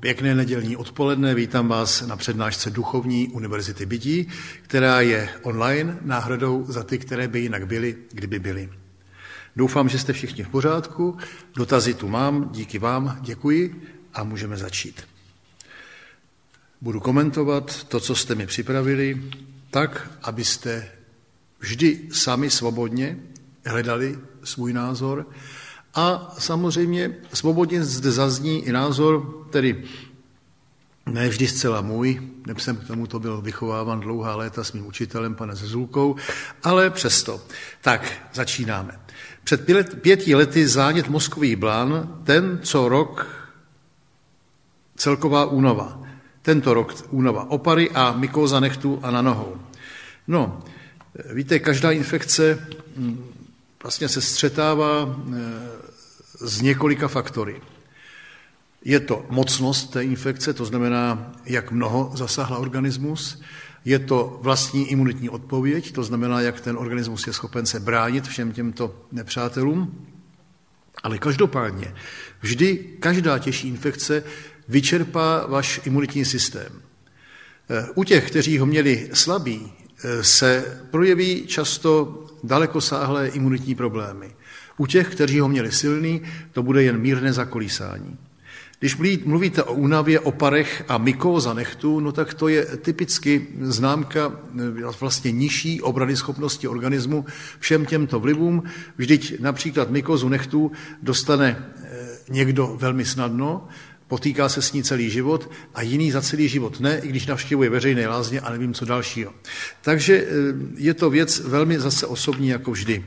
Pěkné nedělní odpoledne, vítám vás na přednášce Duchovní univerzity bytí, která je online náhradou za ty, které by jinak byly, kdyby byly. Doufám, že jste všichni v pořádku, dotazy tu mám, díky vám, děkuji a můžeme začít. Budu komentovat to, co jste mi připravili, tak, abyste vždy sami svobodně hledali svůj názor a samozřejmě svobodně zde zazní i názor, tedy ne vždy zcela můj, neb jsem k tomuto byl vychováván dlouhá léta s mým učitelem, panem Zezulkou, ale přesto. Tak, začínáme. Před 5 lety zánět mozkových blán, tento rok celková únava. Tento rok únava opary a mykóza nehtu a na nohou. No, víte, každá infekce vlastně se střetává z několika faktory. Je to mocnost té infekce, to znamená, jak mnoho zasahla organismus. Je to vlastní imunitní odpověď, to znamená, jak ten organismus je schopen se bránit všem těmto nepřátelům. Ale každopádně, vždy každá těžší infekce vyčerpá váš imunitní systém. U těch, kteří ho měli slabý, se projeví často dalekosáhlé imunitní problémy. U těch, kteří ho měli silný, to bude jen mírné zakolísání. Když mluvíte o únavě, oparech a mykóza nehtu, no tak to je typicky známka vlastně nižší obranyschopnosti organismu všem těmto vlivům. Vždyť například mykózu nehtu dostane někdo velmi snadno, potýká se s ní celý život a jiný za celý život ne, i když navštěvuje veřejné lázně a nevím co dalšího. Takže je to věc velmi zase osobní jako vždy.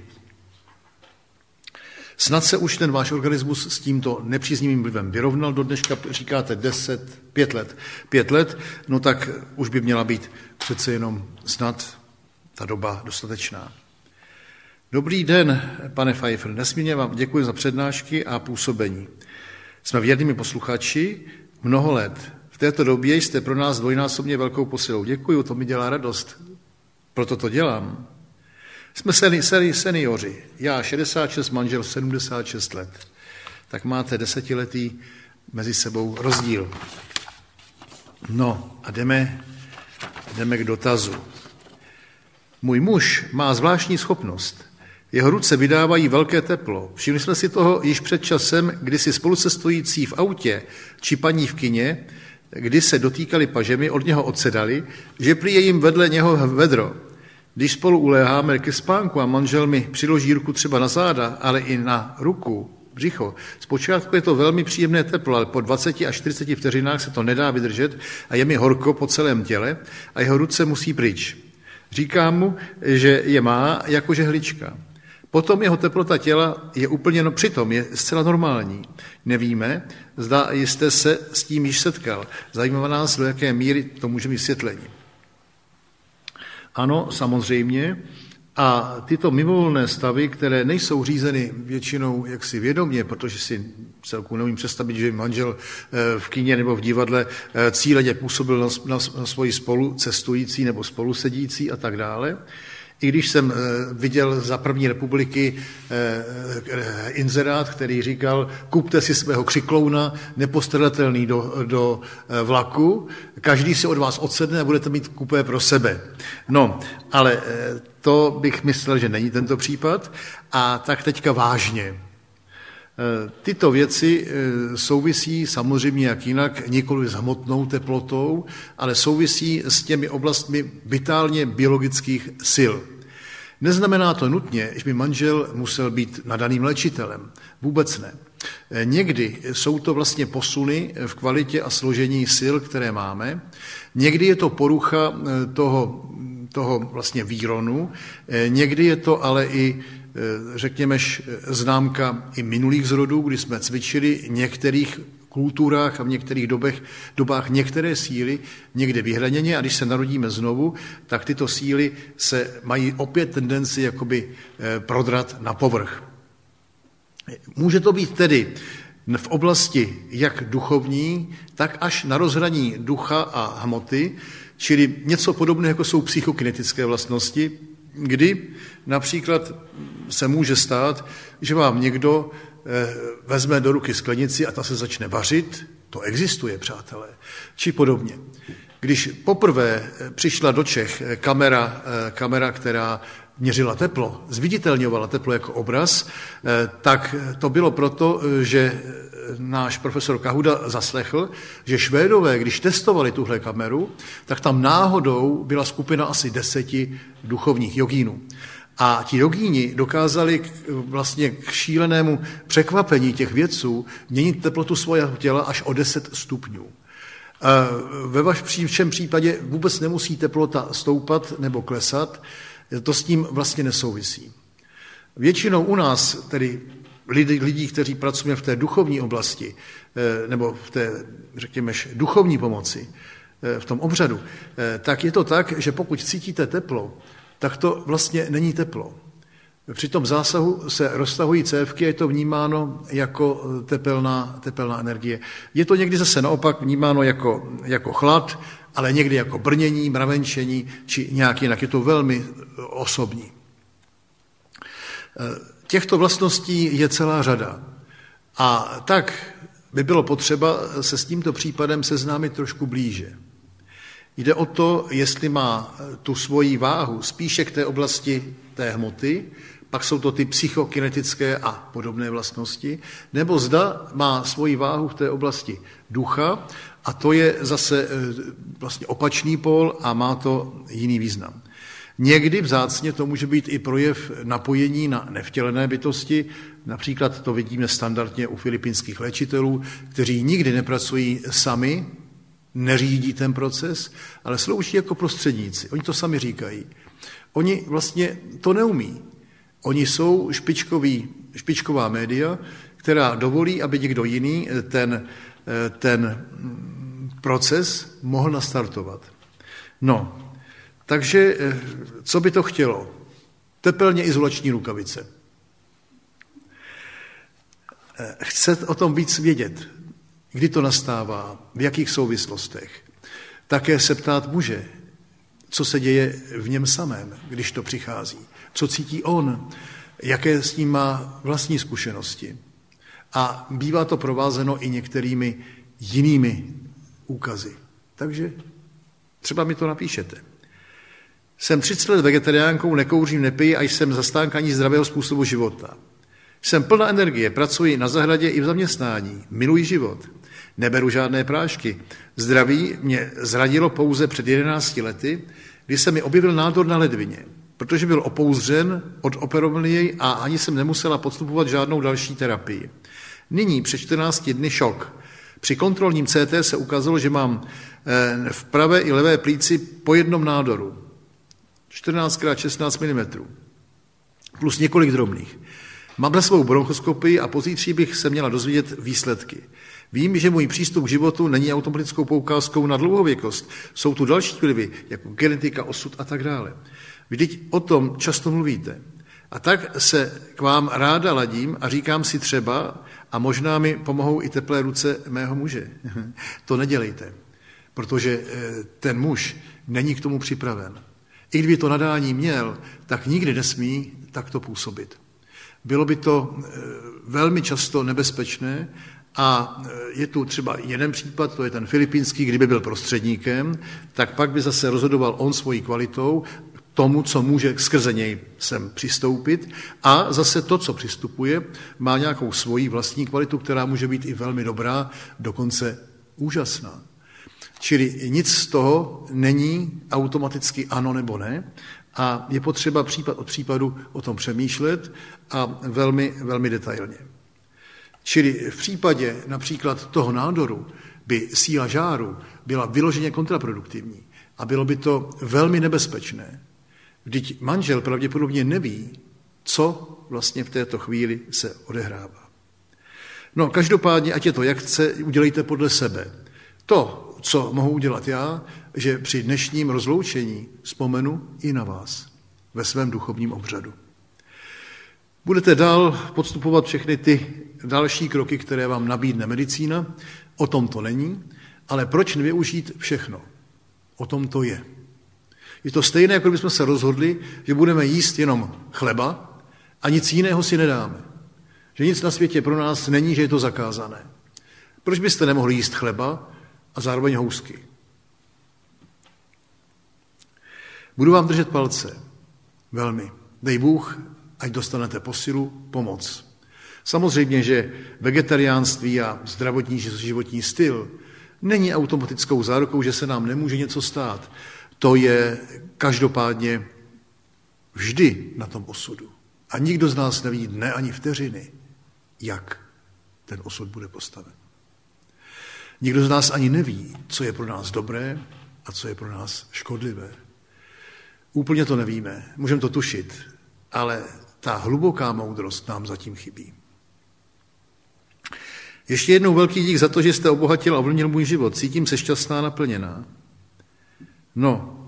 Snad se už ten váš organismus s tímto nepříznivým vlivem vyrovnal, do dneška říkáte 5 let, no tak už by měla být přece jenom snad ta doba dostatečná. Dobrý den, pane Pfeiffer, nesmírně vám děkuji za přednášky a působení. Jsme věrnými posluchači mnoho let. V této době jste pro nás dvojnásobně velkou posilou. Děkuji, to mi dělá radost. Proto to dělám. Jsme seniori. Já 66, manžel 76 let. Tak máte 10letý mezi sebou rozdíl. No a jdeme k dotazu. Můj muž má zvláštní schopnost. Jeho ruce vydávají velké teplo. Všimli jsme si toho již před časem, kdy si spolucestující v autě či paní v kině, kdy se dotýkali pažemi, od něho odsedali, že prý je jim vedle něho vedro. Když spolu uléháme ke spánku a manžel mi přiloží ruku třeba na záda, ale i na ruku, břicho, zpočátku je to velmi příjemné teplo, ale po 20 až 40 vteřinách se to nedá vydržet a je mi horko po celém těle a jeho ruce musí pryč. Říkám mu, že je má jako žehlička. Potom jeho teplota těla je úplně, přitom je zcela normální. Nevíme, zda jste se s tím již setkal. Zajímá nás, do jaké míry to může mít vysvětlení. Ano, samozřejmě. A tyto mimovolné stavy, které nejsou řízeny většinou jaksi vědomě, protože si celku neumím představit, že manžel v kině nebo v divadle cíleně působil na svoji spolucestující nebo spolusedící a tak dále. I když jsem viděl za první republiky inzerát, který říkal, kupte si svého křiklouna, nepostradatelný do vlaku, každý si od vás odsedne a budete mít kupé pro sebe. No, ale to bych myslel, že není tento případ. A tak teďka vážně. Tyto věci souvisí samozřejmě jak jinak nikoli s hmotnou teplotou, ale souvisí s těmi oblastmi vitálně biologických sil. Neznamená to nutně, že by manžel musel být nadaným léčitelem. Vůbec ne. Někdy jsou to vlastně posuny v kvalitě a složení sil, které máme. Někdy je to porucha toho vlastně výronu. Někdy je to ale i řekněme, známka i minulých zrodů, kdy jsme cvičili některých kulturách a v některých dobách některé síly někde vyhraněně a když se narodíme znovu, tak tyto síly se mají opět tendenci jakoby prodrat na povrch. Může to být tedy v oblasti jak duchovní, tak až na rozhraní ducha a hmoty, čili něco podobného, jako jsou psychokinetické vlastnosti, kdy například se může stát, že vám někdo vezme do ruky sklenici a ta se začne vařit, to existuje, přátelé, či podobně. Když poprvé přišla do Čech kamera, která měřila teplo, zviditelňovala teplo jako obraz, tak to bylo proto, že náš profesor Kahuda zaslechl, že Švédové, když testovali tuhle kameru, tak tam náhodou byla skupina asi 10 duchovních jogínů. A ti jogíni dokázali vlastně k šílenému překvapení těch vědců měnit teplotu svého těla až o 10 stupňů. Ve vašem případě vůbec nemusí teplota stoupat nebo klesat, to s tím vlastně nesouvisí. Většinou u nás, tedy lidí, kteří pracujeme v té duchovní oblasti, nebo v té, řekněme, duchovní pomoci, v tom obřadu, tak je to tak, že pokud cítíte teplo, tak to vlastně není teplo. Při tom zásahu se roztahují cévky a je to vnímáno jako tepelná energie. Je to někdy zase naopak vnímáno jako chlad, ale někdy jako brnění, mravenčení, či nějak jinak. Je to velmi osobní. Těchto vlastností je celá řada. A tak by bylo potřeba se s tímto případem seznámit trošku blíže. Jde o to, jestli má tu svoji váhu spíše k té oblasti té hmoty, pak jsou to ty psychokinetické a podobné vlastnosti, nebo zda má svoji váhu v té oblasti ducha a to je zase vlastně opačný pól a má to jiný význam. Někdy vzácně to může být i projev napojení na nevtělené bytosti, například to vidíme standardně u filipínských léčitelů, kteří nikdy nepracují sami, neřídí ten proces, ale slouží jako prostředníci. Oni to sami říkají. Oni vlastně to neumí. Oni jsou špičková média, která dovolí, aby někdo jiný ten proces mohl nastartovat. No, takže co by to chtělo? Tepelně izolační rukavice. Chce o tom víc vědět, kdy to nastává, v jakých souvislostech. Také se ptát může, co se děje v něm samém, když to přichází. Co cítí on, jaké s ním má vlastní zkušenosti. A bývá to provázeno i některými jinými úkazy. Takže třeba mi to napíšete. Jsem 30 let vegetariánkou, nekouřím, nepiji a jsem zastánkaní zdravého způsobu života. Jsem plná energie, pracuji na zahradě i v zaměstnání, miluji život. Neberu žádné prášky. Zdraví mě zradilo pouze před 11 lety, kdy se mi objevil nádor na ledvině. Protože byl opouzřen, odoperovali jej a ani jsem nemusela podstupovat žádnou další terapii. Nyní před 14 dny šok. Při kontrolním CT se ukázalo, že mám v pravé i levé plíci po jednom nádoru. 14x16 mm. Plus několik drobných. Mám na svou bronchoskopii a pozítří bych se měla dozvědět výsledky. Vím, že můj přístup k životu není automatickou poukázkou na dlouhověkost. Jsou tu další vlivy, jako genetika, osud a tak dále. Vždyť o tom často mluvíte. A tak se k vám ráda ladím a říkám si třeba, a možná mi pomohou i teplé ruce mého muže. To nedělejte, protože ten muž není k tomu připraven. I kdyby to nadání měl, tak nikdy nesmí takto působit. Bylo by to velmi často nebezpečné a je tu třeba jeden případ, to je ten filipínský, kdyby byl prostředníkem, tak pak by zase rozhodoval on svojí kvalitou, tomu, co může skrze něj sem přistoupit a zase to, co přistupuje, má nějakou svoji vlastní kvalitu, která může být i velmi dobrá, dokonce úžasná. Čili nic z toho není automaticky ano nebo ne a je potřeba případ od případu o tom přemýšlet a velmi, velmi detailně. Čili v případě například toho nádoru by síla žáru byla vyloženě kontraproduktivní a bylo by to velmi nebezpečné. Vždyť manžel pravděpodobně neví, co vlastně v této chvíli se odehrává. No, každopádně, ať je to jak chce, udělejte podle sebe. To, co mohu udělat já, že při dnešním rozloučení vzpomenu i na vás ve svém duchovním obřadu. Budete dál podstupovat všechny ty další kroky, které vám nabídne medicína. O tom to není, ale proč nevyužít všechno? O tom to je. Je to stejné, jako kdybychom se rozhodli, že budeme jíst jenom chleba a nic jiného si nedáme. Že nic na světě pro nás není, že je to zakázané. Proč byste nemohli jíst chleba a zároveň housky? Budu vám držet palce. Velmi. Dej Bůh, ať dostanete posilu, pomoc. Samozřejmě, že vegetariánství a zdravotní životní styl není automatickou zárukou, že se nám nemůže něco stát. To je každopádně vždy na tom osudu. A nikdo z nás neví dne ani vteřiny, jak ten osud bude postaven. Nikdo z nás ani neví, co je pro nás dobré a co je pro nás škodlivé. Úplně to nevíme, můžeme to tušit, ale ta hluboká moudrost nám zatím chybí. Ještě jednou velký dík za to, že jste obohatil a ovlivnil můj život. Cítím se šťastná a naplněná. No,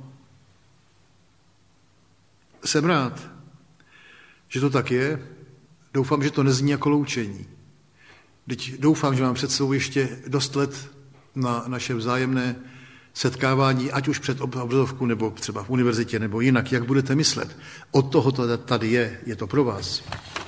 jsem rád, že to tak je. Doufám, že to nezní jako loučení. Teď doufám, že mám před sebou ještě dost let na naše vzájemné setkávání, ať už před obrazovku, nebo třeba v univerzitě, nebo jinak, jak budete myslet. Od toho to tady je to pro vás.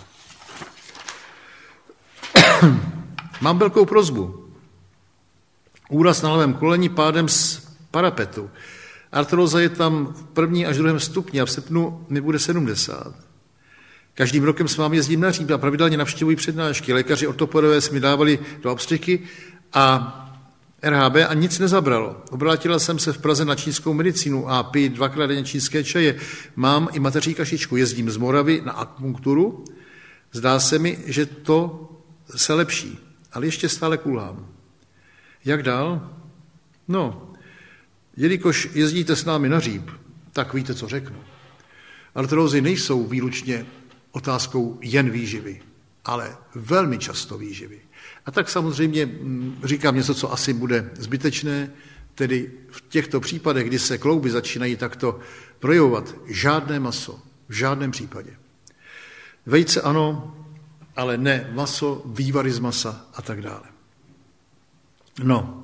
Mám velkou prosbu. Úraz na levém koleni pádem z parapetu. Artróza je tam v 1. až 2. stupni a v srpnu mi bude 70. Každým rokem s vámi jezdím na Řím a pravidelně navštěvuji přednášky. Lékaři ortopedové mi dávali do obstěky a RHB a nic nezabralo. Obrátila jsem se v Praze na čínskou medicínu a piju 2krát denně čínské čaje. Mám i mateří kašičku. Jezdím z Moravy na akupunkturu. Zdá se mi, že to se lepší, ale ještě stále kulhám. Jak dál? No, jelikož jezdíte s námi na Říp, tak víte, co řeknu. Artrózy nejsou výlučně otázkou jen výživy, ale velmi často výživy. A tak samozřejmě říkám něco, co asi bude zbytečné, tedy v těchto případech, kdy se klouby začínají takto projevovat, žádné maso, v žádném případě. Vejce ano, ale ne maso, vývary z masa a tak dále. No,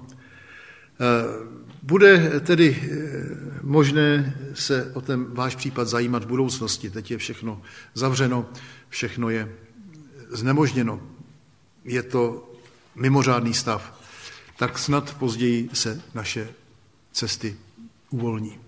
bude tedy možné se o ten váš případ zajímat v budoucnosti. Teď je všechno zavřeno, všechno je znemožněno. Je to mimořádný stav. Tak snad později se naše cesty uvolní.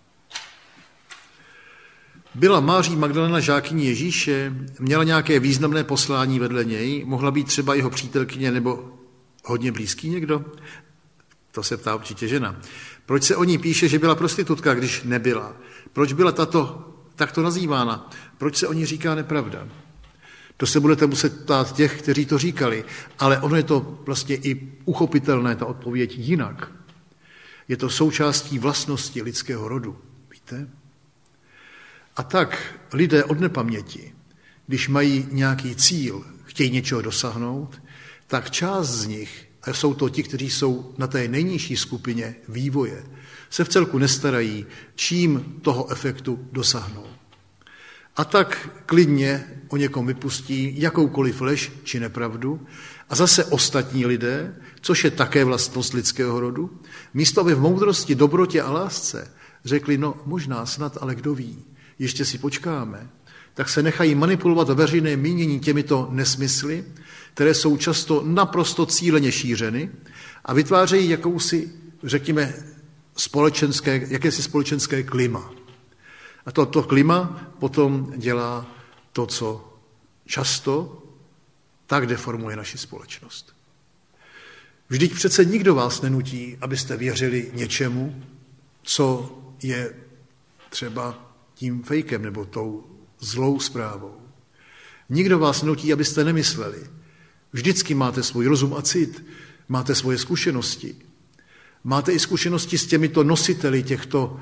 Byla Máří Magdalena žákyní Ježíše, měla nějaké významné poslání vedle něj, mohla být třeba jeho přítelkyně nebo hodně blízký někdo? To se ptá určitě žena. Proč se o ní píše, že byla prostitutka, když nebyla? Proč byla takto nazývána? Proč se o ní říká nepravda? To se budete muset ptát těch, kteří to říkali, ale ono je to vlastně i uchopitelné, ta odpověď jinak. Je to součástí vlastnosti lidského rodu, víte? A tak lidé od nepaměti, když mají nějaký cíl, chtějí něčeho dosáhnout, tak část z nich, a jsou to ti, kteří jsou na té nejnižší skupině vývoje, se v celku nestarají, čím toho efektu dosáhnou. A tak klidně o někom vypustí jakoukoliv lež či nepravdu a zase ostatní lidé, což je také vlastnost lidského rodu, místo aby v moudrosti, dobrotě a lásce řekli, no možná snad, ale kdo ví, ještě si počkáme, tak se nechají manipulovat veřejné mínění těmito nesmysly, které jsou často naprosto cíleně šířeny a vytvářejí jakousi, řekněme, jakési společenské klima. A toto klima potom dělá to, co často tak deformuje naši společnost. Vždyť přece nikdo vás nenutí, abyste věřili něčemu, co je třeba tím fejkem nebo tou zlou zprávou. Nikdo vás nenutí, abyste nemysleli. Vždycky máte svůj rozum a cit, máte svoje zkušenosti. Máte i zkušenosti s těmito nositeli těchto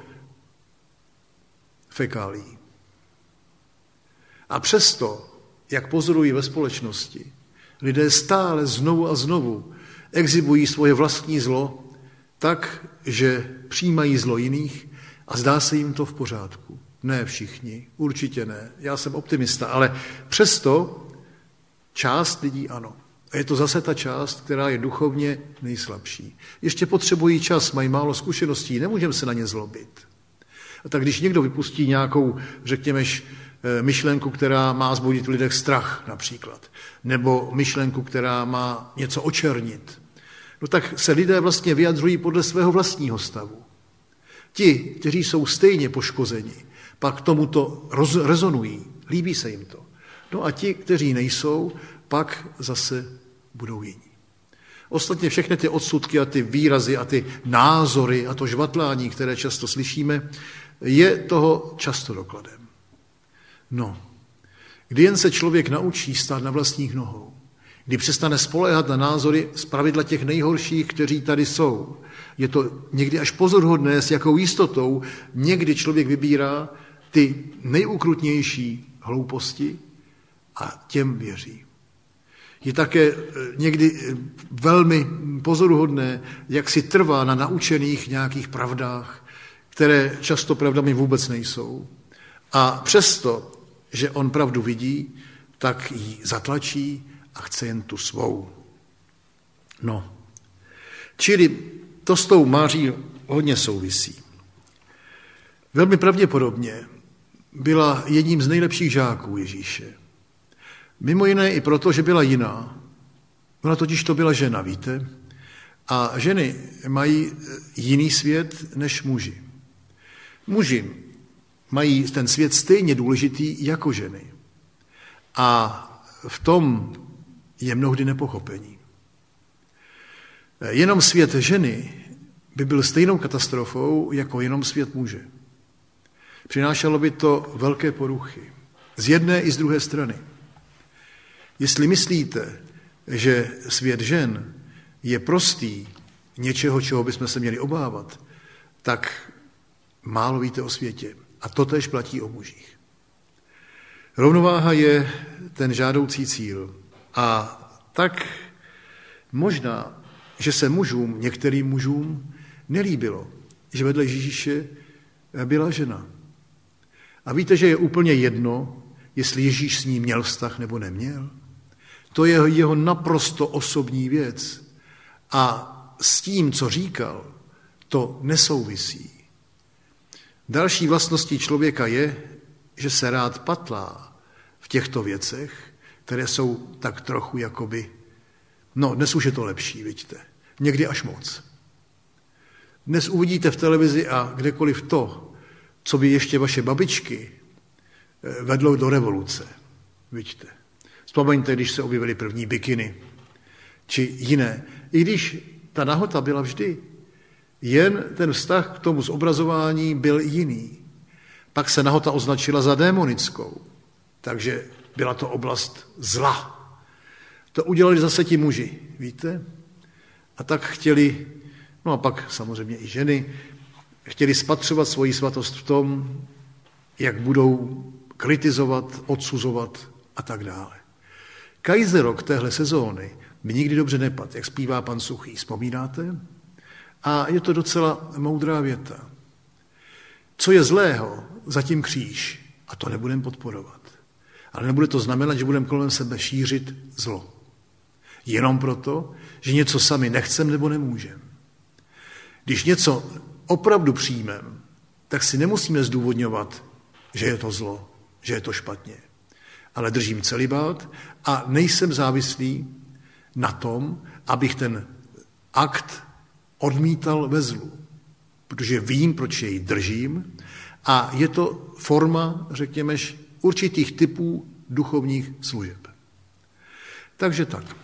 fekálí. A přesto, jak pozorují ve společnosti, lidé stále znovu a znovu exhibují svoje vlastní zlo tak, že přijímají zlo jiných a zdá se jim to v pořádku. Ne všichni, určitě ne. Já jsem optimista, ale přesto část lidí ano. A je to zase ta část, která je duchovně nejslabší. Ještě potřebují čas, mají málo zkušeností, nemůžeme se na ně zlobit. Tak když někdo vypustí nějakou, řekněme, myšlenku, která má vzbudit v lidech strach například, nebo myšlenku, která má něco očernit, no tak se lidé vlastně vyjadřují podle svého vlastního stavu. Ti, kteří jsou stejně poškozeni, pak tomuto rezonují, líbí se jim to. No a ti, kteří nejsou, pak zase budou jiní. Ostatně všechny ty odsudky a ty výrazy a ty názory a to žvatlání, které často slyšíme, je toho často dokladem. No, kdy jen se člověk naučí stát na vlastních nohou, kdy přestane spoléhat na názory zpravidla těch nejhorších, kteří tady jsou. Je to někdy až pozoruhodné, s jakou jistotou někdy člověk vybírá ty nejukrutnější hlouposti a těm věří. Je také někdy velmi pozoruhodné, jak si trvá na naučených nějakých pravdách, které často pravdami vůbec nejsou. A přesto, že on pravdu vidí, tak ji zatlačí a chce jen tu svou. No, čili to s tou Máří hodně souvisí. Velmi pravděpodobně byla jedním z nejlepších žáků Ježíše. Mimo jiné i proto, že byla jiná. Ona totiž to byla žena, víte? A ženy mají jiný svět než muži. Muži mají ten svět stejně důležitý jako ženy. A v tom je mnohdy nepochopení. Jenom svět ženy by byl stejnou katastrofou jako jenom svět muže. Přinášelo by to velké poruchy. Z jedné i z druhé strany. Jestli myslíte, že svět žen je prostý něčeho, čeho bychom se měli obávat, tak málo víte o světě. A to též platí o mužích. Rovnováha je ten žádoucí cíl. A tak možná, že se některým mužům nelíbilo, že vedle Ježíše byla žena. A víte, že je úplně jedno, jestli Ježíš s ní měl vztah nebo neměl? To je jeho naprosto osobní věc. A s tím, co říkal, to nesouvisí. Další vlastností člověka je, že se rád patlá v těchto věcech, které jsou tak trochu jakoby, no dnes už je to lepší, vidíte, někdy až moc. Dnes uvidíte v televizi a kdekoliv to, co by ještě vaše babičky vedlo do revoluce, vidíte. Vzpomeňte, když se objevily první bikiny, či jiné. I když ta nahota byla vždy, jen ten vztah k tomu zobrazování byl jiný. Pak se nahota označila za démonickou, takže byla to oblast zla. To udělali zase ti muži, víte? A tak chtěli, no a pak samozřejmě i ženy, chtěli spatřovat svoji svatost v tom, jak budou kritizovat, odsuzovat a tak dále. Kajzerok téhle sezóny mi nikdy dobře nepadl, jak zpívá pan Suchý, vzpomínáte? A je to docela moudrá věta. Co je zlého, zatím kříž. A to nebudeme podporovat. Ale nebude to znamenat, že budeme kolem sebe šířit zlo. Jenom proto, že něco sami nechcem nebo nemůžeme. Když něco opravdu přijmeme, tak si nemusíme zdůvodňovat, že je to zlo, že je to špatně. Ale držím celibát a nejsem závislý na tom, abych ten akt odmítal ve zlu. Protože vím, proč jej držím a je to forma, řekněme, určitých typů duchovních služeb. Takže tak.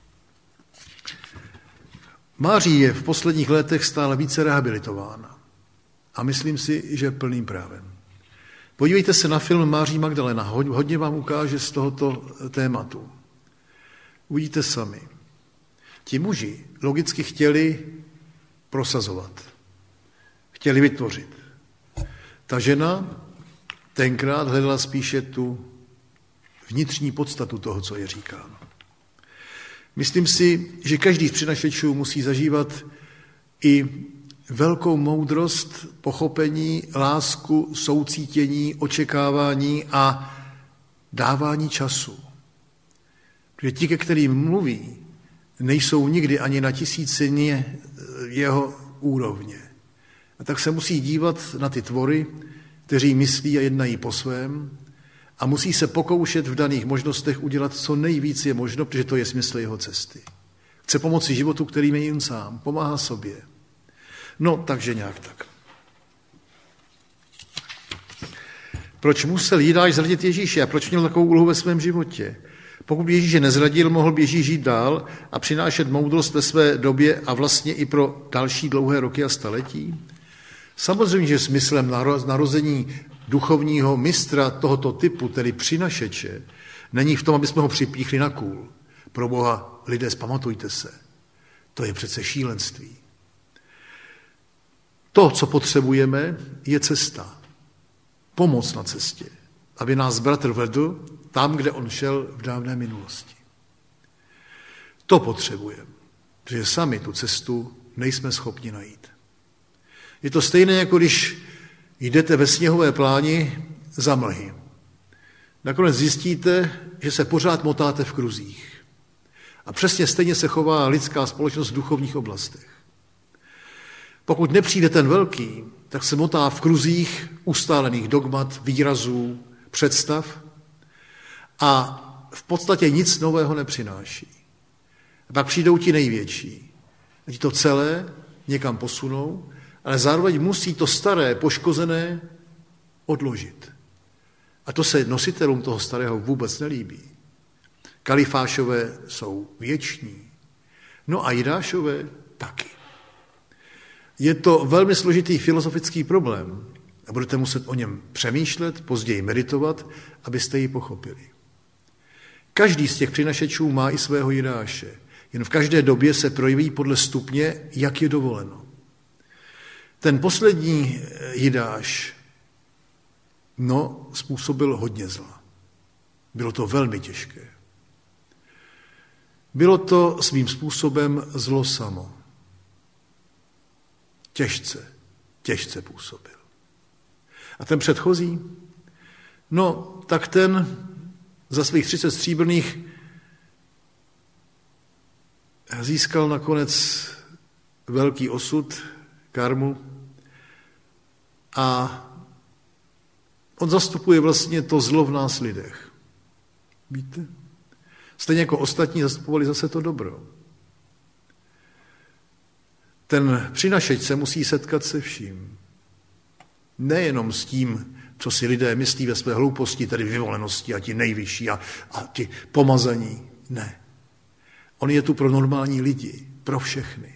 Máří je v posledních letech stále více rehabilitována. A myslím si, že plným právem. Podívejte se na film Máří Magdalena. Hodně vám ukáže z tohoto tématu. Uvidíte sami. Ti muži logicky chtěli prosazovat. Chtěli vytvořit. Ta žena tenkrát hledala spíše tu vnitřní podstatu toho, co je říkáno. Myslím si, že každý z přinašečů musí zažívat i velkou moudrost, pochopení, lásku, soucítění, očekávání a dávání času. Protože ti, ke kterým mluví, nejsou nikdy ani na tisícině jeho úrovně. A tak se musí dívat na ty tvory kteří myslí a jednají po svém a musí se pokoušet v daných možnostech udělat co nejvíc je možno, protože to je smysl jeho cesty. Chce pomoci životu, kterým je jen sám, pomáhá sobě. No, takže nějak tak. Proč musel Jidáš zradit Ježíše a proč měl takovou úlohu ve svém životě? Pokud Ježíše nezradil, mohl by Ježíš žít dál a přinášet moudrost ve své době a vlastně i pro další dlouhé roky a staletí? Samozřejmě, že smyslem narození duchovního mistra tohoto typu, tedy přinašeče, není v tom, aby jsme ho připíchli na kůl. Pro Boha, lidé, zpamatujte se. To je přece šílenství. To, co potřebujeme, je cesta. Pomoc na cestě, aby nás bratr vedl tam, kde on šel v dávné minulosti. To potřebujeme, protože sami tu cestu nejsme schopni najít. Je to stejné, jako když jdete ve sněhové pláni za mlhy. Nakonec zjistíte, že se pořád motáte v kruzích. A přesně stejně se chová lidská společnost v duchovních oblastech. Pokud nepřijde ten velký, tak se motá v kruzích ustálených dogmat, výrazů, představ a v podstatě nic nového nepřináší. A pak přijdou ti největší. A ti to celé někam posunou, ale zároveň musí to staré, poškozené odložit. A to se nositelům toho starého vůbec nelíbí. Kalifášové jsou věční. No a Jidášové taky. Je to velmi složitý filozofický problém a budete muset o něm přemýšlet, později meditovat, abyste ji pochopili. Každý z těch přinašečů má i svého Jidáše, jen v každé době se projeví podle stupně, jak je dovoleno. Ten poslední Jidáš, způsobil hodně zla. Bylo to velmi těžké. Bylo to svým způsobem zlo samo. Těžce působil. A ten předchozí? Tak ten za svých 30 stříbrných získal nakonec velký osud, karmu, a on zastupuje vlastně to zlo v nás lidech. Víte? Stejně jako ostatní zastupovali zase to dobro. Ten přinašeč se musí setkat se vším. Nejenom s tím, co si lidé myslí ve své hlouposti, tedy vyvolenosti a ti nejvyšší a ti pomazaní. Ne. On je tu pro normální lidi, pro všechny.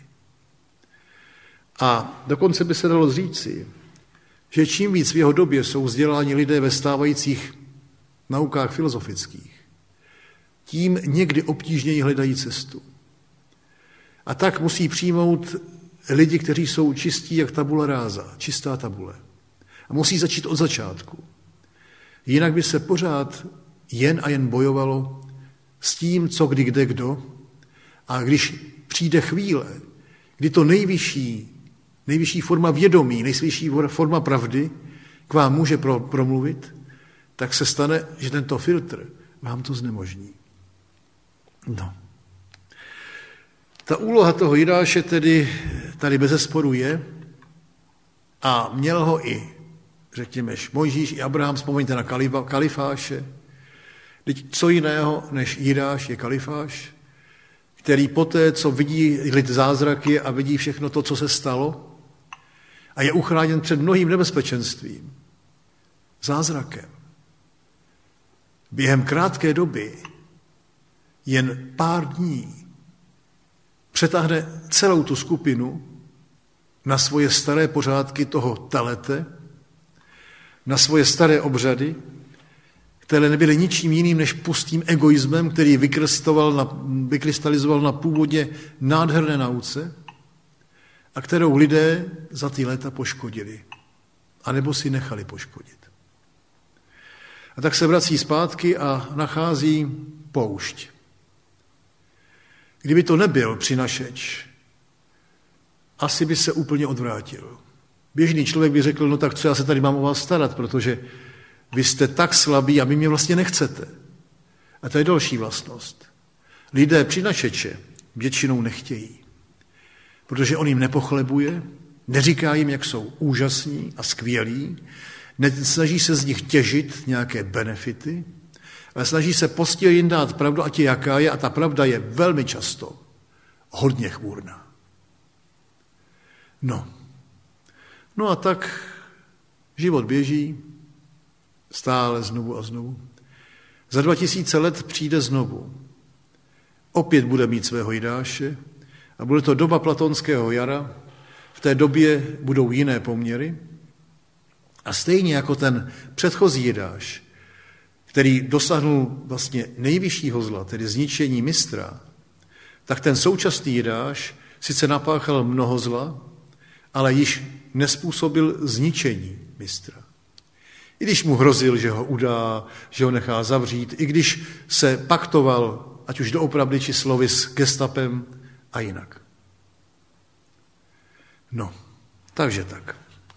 A dokonce by se dalo říci, že čím víc v jeho době jsou vzděláni lidé ve stávajících naukách filozofických, tím někdy obtížněji hledají cestu. A tak musí přijmout lidi, kteří jsou čistí jak tabula ráza, čistá tabule. A musí začít od začátku. Jinak by se pořád jen a jen bojovalo s tím, co kdy, kde, kdo. A když přijde chvíle, kdy to nejvyšší forma vědomí, nejvyšší forma pravdy k vám může promluvit, tak se stane, že tento filtr vám to znemožní. Ta úloha toho Jidáše tedy tady bezesporu je a měl ho i, řekněme, Mojžíš i Abraham, vzpomeňte na Kalifáše. Teď co jiného než Jidáš je Kalifáš, který poté, co vidí lid zázraky a vidí všechno to, co se stalo, a je uchráněn před mnohým nebezpečenstvím, zázrakem. Během krátké doby, jen pár dní, přetáhne celou tu skupinu na svoje staré pořádky toho telete, na svoje staré obřady, které nebyly ničím jiným než pustým egoismem, který vykrystalizoval na původně nádherné nauce a kterou lidé za ty léta poškodili, anebo si nechali poškodit. A tak se vrací zpátky a nachází poušť. Kdyby to nebyl přinašeč, asi by se úplně odvrátil. Běžný člověk by řekl, tak co já se tady mám o vás starat, protože vy jste tak slabí a vy mě vlastně nechcete. A to je další vlastnost. Lidé přinašeče většinou nechtějí, protože on jim nepochlebuje, neříká jim, jak jsou úžasní a skvělí, Nesnaží se z nich těžit nějaké benefity, ale snaží se poctivě jim dát pravdu, ať je jaká je, a ta pravda je velmi často hodně chmurná. No a tak život běží stále znovu a znovu. Za 2000 let přijde znovu. Opět bude mít svého Jidáše a bude to doba platonského jara. V té době budou jiné poměry a stejně jako ten předchozí Jidáš, který dosáhnul vlastně nejvyššího zla, tedy zničení mistra, tak ten současný Jidáš sice napáchal mnoho zla, ale již nespůsobil zničení mistra. I když mu hrozil, že ho udá, že ho nechá zavřít, i když se paktoval, ať už doopravdy, či slovy s gestapem a jinak. Takže tak.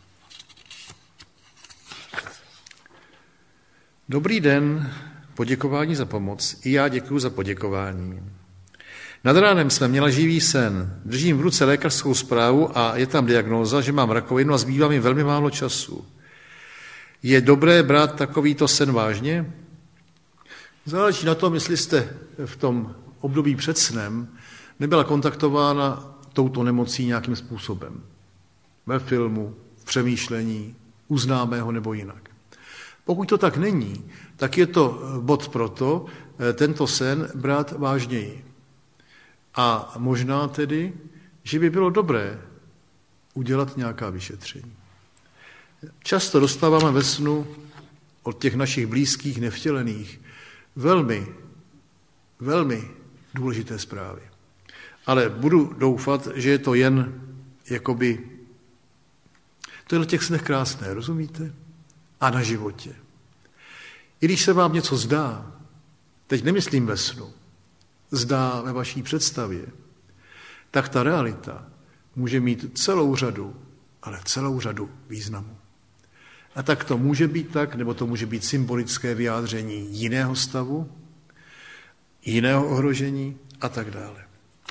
Dobrý den, poděkování za pomoc. I já děkuju za poděkování. Nad ránem jsme měla živý sen. Držím v ruce lékařskou zprávu a je tam diagnóza, že mám rakovinu a zbývá mi velmi málo času. Je dobré brát takovýto sen vážně? Záleží na tom, jestli jste v tom období před snem nebyla kontaktována touto nemocí nějakým způsobem. Ve filmu, v přemýšlení, u známého nebo jinak. Pokud to tak není, tak je to bod proto tento sen brát vážněji. A možná tedy, že by bylo dobré udělat nějaká vyšetření. Často dostáváme ve snu od těch našich blízkých nevtělených velmi, velmi důležité zprávy. Ale budu doufat, že je to jen jakoby, to je na těch snech krásné, rozumíte? A na životě. I když se vám něco zdá, teď nemyslím ve snu, zdá ve vaší představě, tak ta realita může mít celou řadu, ale celou řadu významů. A tak to může být tak, nebo to může být symbolické vyjádření jiného stavu, jiného ohrožení a tak dále.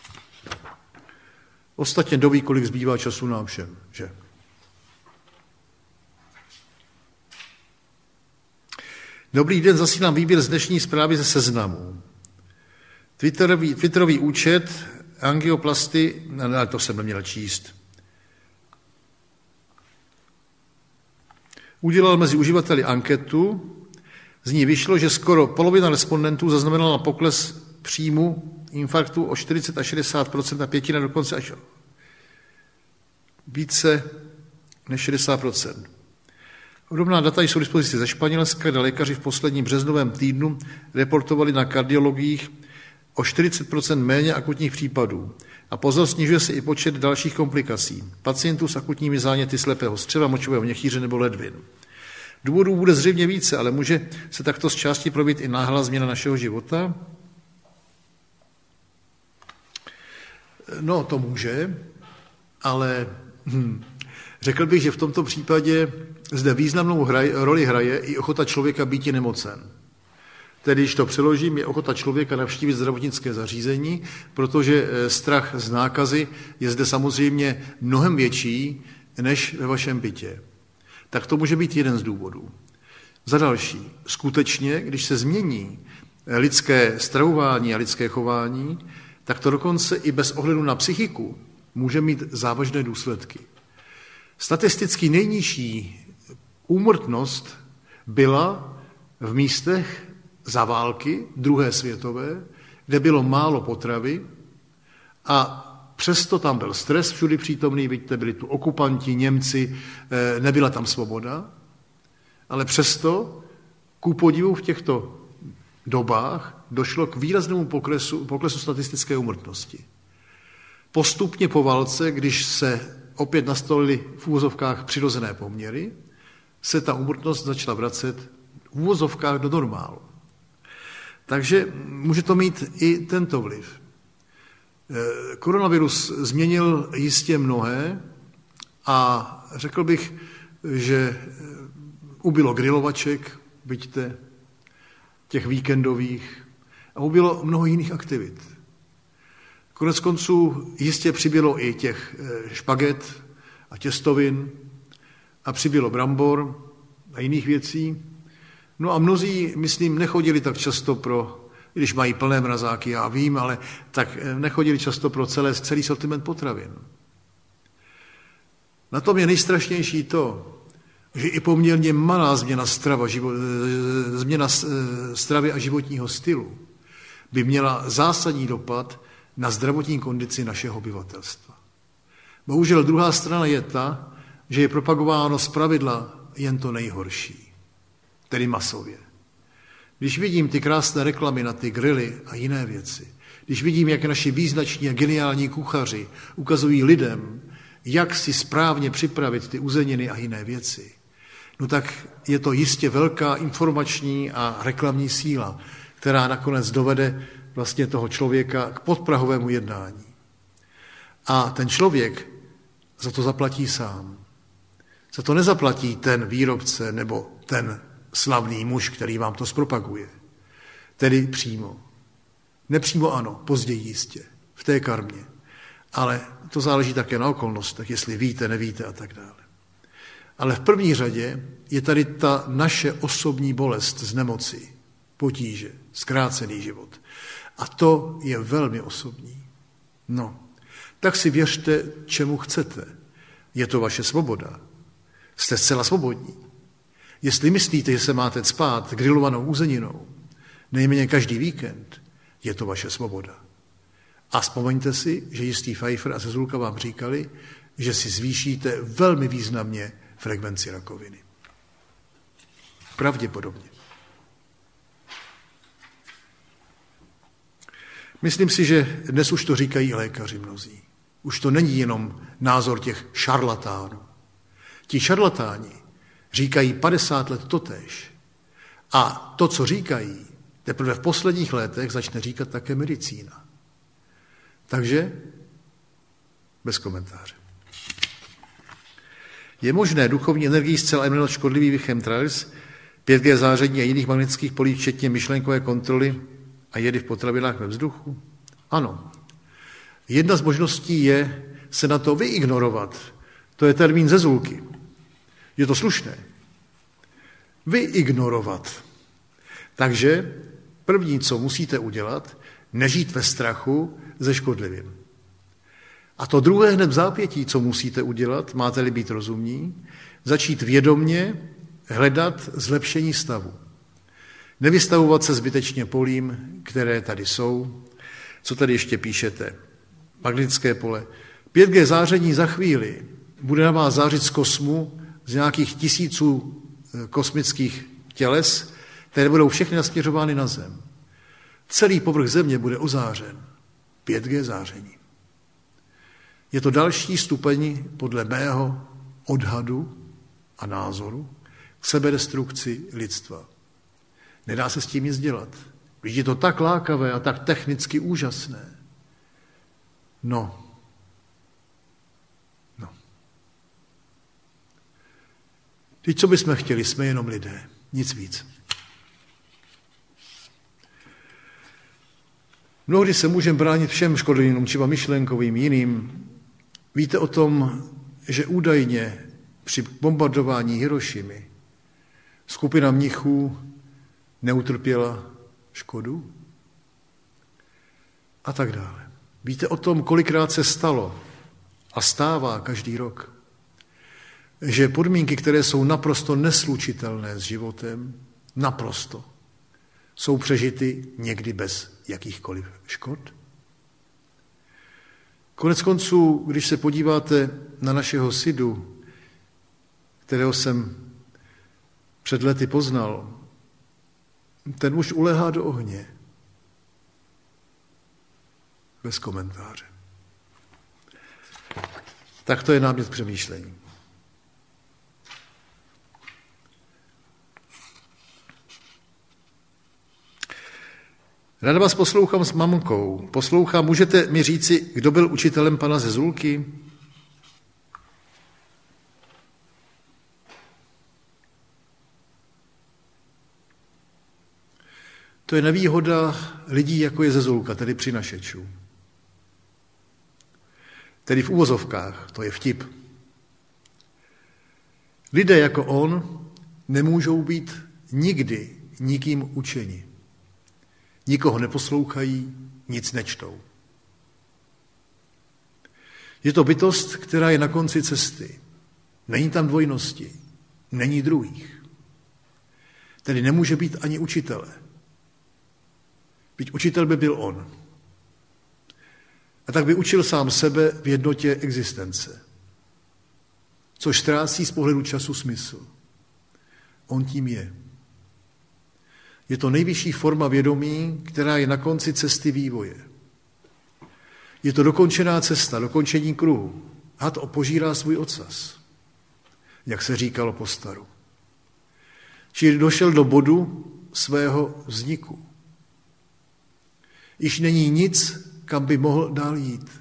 Ostatně doví, kolik zbývá času nám všem, že? Dobrý den, zasílám výběr z dnešní zprávy ze Seznamu. Twitterový účet angioplasty, to jsem neměl číst, udělal mezi uživateli anketu, z ní vyšlo, že skoro polovina respondentů zaznamenala pokles příjmu infarktu o 40 až 60%, a pětina dokonce až více než 60%. Obdobná data jsou v dispozici ze Španělska, kde lékaři v posledním březnovém týdnu reportovali na kardiologiích o 40% méně akutních případů. A pozor, snižuje se i počet dalších komplikací. Pacientů s akutními záněty slepého střeva, močového měchýře nebo ledvin. Důvodů bude zřejmě více, ale může se takto z části projevit i náhlá změna našeho života? No, to může, ale řekl bych, že v tomto případě zde významnou roli hraje i ochota člověka býti nemocen. Tedy, když to přeložím, je ochota člověka navštívit zdravotnické zařízení, protože strach z nákazy je zde samozřejmě mnohem větší než ve vašem bytě. Tak to může být jeden z důvodů. Za další, skutečně, když se změní lidské stravování a lidské chování, tak to dokonce i bez ohledu na psychiku může mít závažné důsledky. Statisticky nejnižší úmrtnost byla v místech za války druhé světové, kde bylo málo potravy a přesto tam byl stres všudy přítomný, vidíte, byli tu okupanti, Němci, nebyla tam svoboda, ale přesto ku podivu v těchto dobách došlo k výraznému poklesu statistické úmrtnosti. Postupně po válce, když se opět nastolily v úvozovkách přirozené poměry, se ta úmrtnost začala vracet v úvozovkách do normálu. Takže může to mít i tento vliv. Koronavirus změnil jistě mnohé a řekl bych, že ubylo grilovaček, vidíte, těch víkendových, a ubylo mnoho jiných aktivit. Konec konců jistě přibylo i těch špaget a těstovin a přibylo brambor, a jiných věcí. No a mnozí, myslím, nechodili tak často když mají plné mrazáky, já vím, ale tak nechodili často pro celý sortiment potravin. Na tom je nejstrašnější to, že i poměrně malá změna stravy a životního stylu by měla zásadní dopad na zdravotní kondici našeho obyvatelstva. Bohužel druhá strana je ta, že je propagováno zpravidla jen to nejhorší, tedy masově. Když vidím ty krásné reklamy na ty grily a jiné věci, když vidím, jak naši význační a geniální kuchaři ukazují lidem, jak si správně připravit ty uzeniny a jiné věci, no tak je to jistě velká informační a reklamní síla, která nakonec dovede vlastně toho člověka k podprahovému jednání. A ten člověk za to zaplatí sám. Za to nezaplatí ten výrobce nebo ten slavný muž, který vám to zpropaguje. Tedy přímo. Nepřímo ano, později jistě, v té karmě. Ale to záleží také na okolnostech, jestli víte, nevíte a tak dále. Ale v první řadě je tady ta naše osobní bolest z nemoci, potíže, zkrácený život. A to je velmi osobní. No, tak si věřte, čemu chcete. Je to vaše svoboda. Jste zcela svobodní. Jestli myslíte, že se máte cpát grilovanou uzeninou, nejméně každý víkend, je to vaše svoboda. A vzpomeňte si, že jistý Pfeiffer a Zezulka vám říkali, že si zvýšíte velmi významně frekvenci rakoviny. Pravděpodobně. Myslím si, že dnes už to říkají lékaři mnozí. Už to není jenom názor těch šarlatánů. Ti šarlatáni říkají 50 let totéž. A to, co říkají, teprve v posledních letech začne říkat také medicína. Takže bez komentáře. Je možné duchovní energii zcela eliminovat škodlivý chemtrails, 5G záření a jiných magnetických polí, včetně myšlenkové kontroly a jedy v potravinách ve vzduchu? Ano. Jedna z možností je se na to vyignorovat. To je termín Zezulky. Je to slušné. Vyignorovat. Takže první, co musíte udělat, nežít ve strachu ze škodlivým. A to druhé hned v zápětí, co musíte udělat, máte-li být rozumní, začít vědomně hledat zlepšení stavu. Nevystavovat se zbytečně polím, které tady jsou. Co tady ještě píšete? Magnetické pole. 5G záření za chvíli bude na vás zářit z kosmu, z nějakých tisíců kosmických těles, které budou všechny nasměřovány na Zem. Celý povrch Země bude ozářen 5G záření. Je to další stupeň podle mého odhadu a názoru k sebedestrukci lidstva. Nedá se s tím nic dělat. Když je to tak lákavé a tak technicky úžasné. No. Teď, co bychom chtěli, jsme jenom lidé. Nic víc. Mnohdy se můžeme bránit všem škodlivým, třeba myšlenkovým, jiným. Víte o tom, že údajně při bombardování Hirošimy skupina mnichů neutrpěla škodu? A tak dále. Víte o tom, kolikrát se stalo a stává každý rok, že podmínky, které jsou naprosto neslučitelné s životem, naprosto, jsou přežity někdy bez jakýchkoliv škod? Konec konců, když se podíváte na našeho Sidu, kterého jsem před lety poznal, ten muž uléhá do ohně. Bez komentáře. Tak to je námět k přemýšlení. Ráda vás poslouchám s mamkou. Poslouchám, můžete mi říci, kdo byl učitelem pana Zezulky? To je nevýhoda lidí, jako je Zezulka, tedy přinašečů. Tedy v uvozovkách, to je vtip. Lidé jako on nemůžou být nikdy nikým učeni. Nikoho neposlouchají, nic nečtou. Je to bytost, která je na konci cesty. Není tam dvojnosti, není druhých. Tedy nemůže být ani učitele. Byť učitel by byl on. A tak by učil sám sebe v jednotě existence. Což ztrácí z pohledu času smysl. On tím je. Je to nejvyšší forma vědomí, která je na konci cesty vývoje. Je to dokončená cesta, dokončení kruhu. Had požírá svůj ocas, jak se říkalo po staru. Čili došel do bodu svého vzniku. Již není nic, kam by mohl dál jít.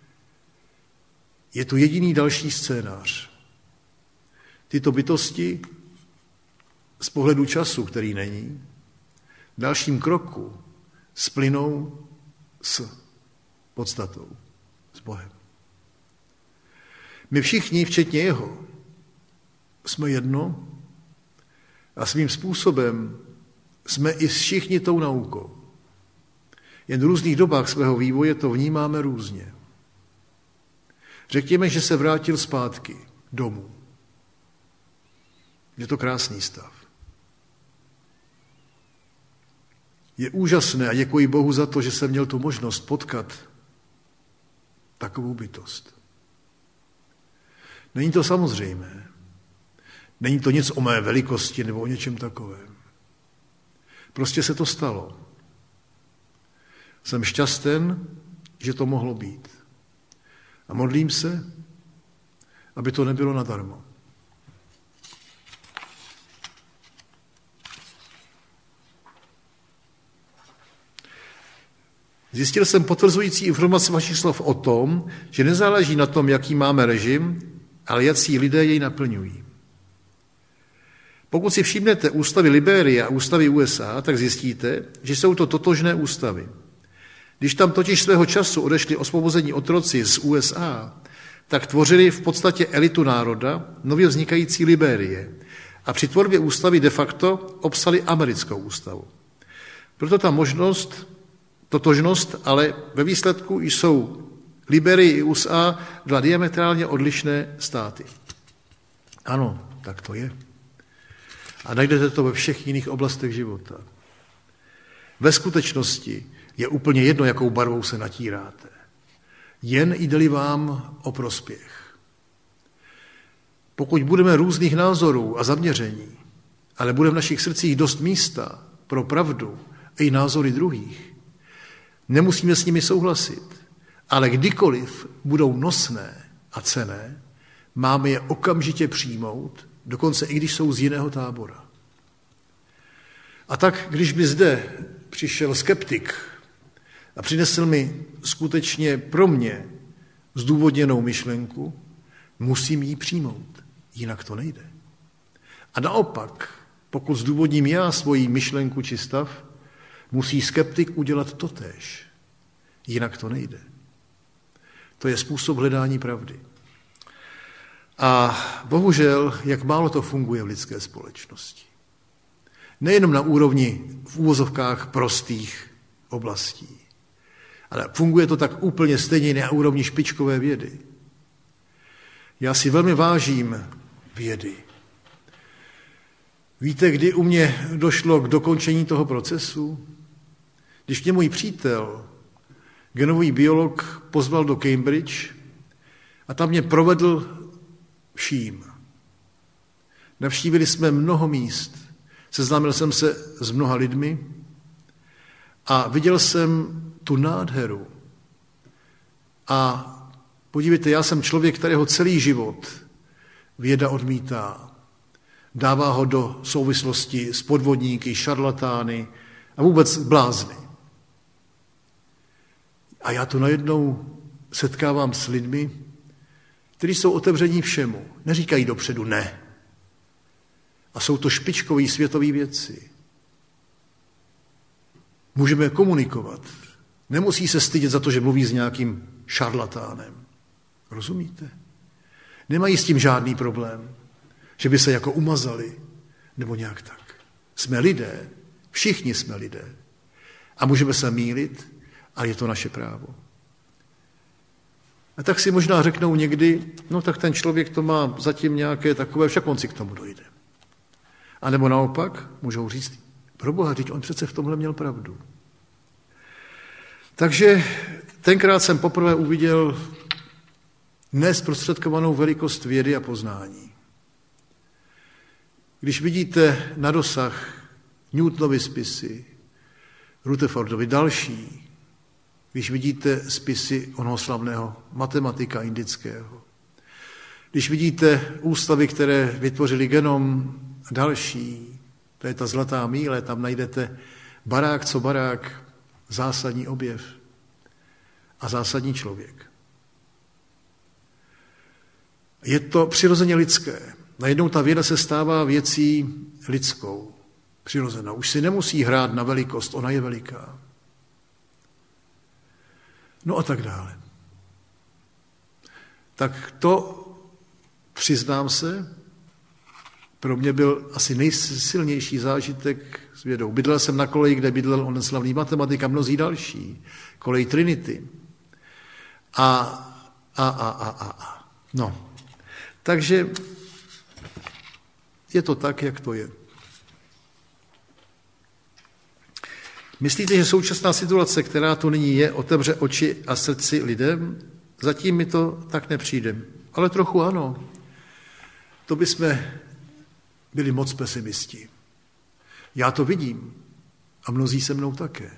Je tu jediný další scénář. Tyto bytosti z pohledu času, který není, v dalším kroku splynou s podstatou, s Bohem. My všichni, včetně jeho, jsme jedno a svým způsobem jsme i všichni tou naukou. Jen v různých dobách svého vývoje to vnímáme různě. Řekněme, že se vrátil zpátky domů. Je to krásný stav. Je úžasné a děkuji Bohu za to, že jsem měl tu možnost potkat takovou bytost. Není to samozřejmé. Není to nic o mé velikosti nebo o něčem takovém. Prostě se to stalo. Jsem šťasten, že to mohlo být. A modlím se, aby to nebylo nadarmo. Zjistil jsem potvrzující informaci vašich slov o tom, že nezáleží na tom, jaký máme režim, ale jací lidé jej naplňují. Pokud si všimnete ústavy Libérie a ústavy USA, tak zjistíte, že jsou to totožné ústavy. Když tam totiž svého času odešli osvobození otroci z USA, tak tvořili v podstatě elitu národa, nově vznikající Libérie, a při tvorbě ústavy de facto obsali americkou ústavu. Proto ta totožnost, ale ve výsledku jsou Libérie i USA dva diametrálně odlišné státy. Ano, tak to je. A najdete to ve všech jiných oblastech života. Ve skutečnosti je úplně jedno, jakou barvou se natíráte. Jen jde-li vám o prospěch. Pokud budeme různých názorů a zaměření, ale bude v našich srdcích dost místa pro pravdu i názory druhých, nemusíme s nimi souhlasit, ale kdykoliv budou nosné a cenné, máme je okamžitě přijmout, dokonce i když jsou z jiného tábora. A tak, když by zde přišel skeptik a přinesl mi skutečně pro mě zdůvodněnou myšlenku, musím ji přijmout, jinak to nejde. A naopak, pokud zdůvodním já svoji myšlenku či stav, musí skeptik udělat totéž, jinak to nejde. To je způsob hledání pravdy. A bohužel, jak málo to funguje v lidské společnosti. Nejenom na úrovni v úvozovkách prostých oblastí, ale funguje to tak úplně stejně na úrovni špičkové vědy. Já si velmi vážím vědy. Víte, kdy u mě došlo k dokončení toho procesu? Když mě můj přítel, genový biolog, pozval do Cambridge a tam mě provedl vším. Navštívili jsme mnoho míst, seznámil jsem se s mnoha lidmi a viděl jsem tu nádheru. A podívejte, já jsem člověk, kterého celý život věda odmítá. Dává ho do souvislosti s podvodníky, šarlatány a vůbec blázny. A já to najednou setkávám s lidmi, kteří jsou otevření všemu. Neříkají dopředu ne. A jsou to špičkové světové věci. Můžeme komunikovat. Nemusí se stydět za to, že mluví s nějakým šarlatánem. Rozumíte? Nemají s tím žádný problém, že by se jako umazali. Nebo nějak tak. Jsme lidé, všichni jsme lidé. A můžeme se mýlit, ale je to naše právo. A tak si možná řeknou někdy, no tak ten člověk to má zatím nějaké takové, však on si k tomu dojde. A nebo naopak můžou říct, proboha, teď on přece v tomhle měl pravdu. Takže tenkrát jsem poprvé uviděl nezprostředkovanou velikost vědy a poznání. Když vidíte na dosah Newtonovy spisy, Rutherfordovi další, když vidíte spisy onoho slavného matematika indického, když vidíte ústavy, které vytvořili genom, další, to je ta zlatá míle, tam najdete barák co barák, zásadní objev a zásadní člověk. Je to přirozeně lidské. Najednou ta věda se stává věcí lidskou, přirozenou. Už si nemusí hrát na velikost, ona je veliká. No a tak dále. Tak to, přiznám se, pro mě byl asi nejsilnější zážitek s vědou. Bydlel jsem na koleji, kde bydlel onen slavný matematik a mnozí další. Kolej Trinity. No. Takže je to tak, jak to je. Myslíte, že současná situace, která tu nyní je, otevře oči a srdci lidem? Zatím mi to tak nepřijde. Ale trochu ano. To bychom byli moc pesimisti. Já to vidím a mnozí se mnou také.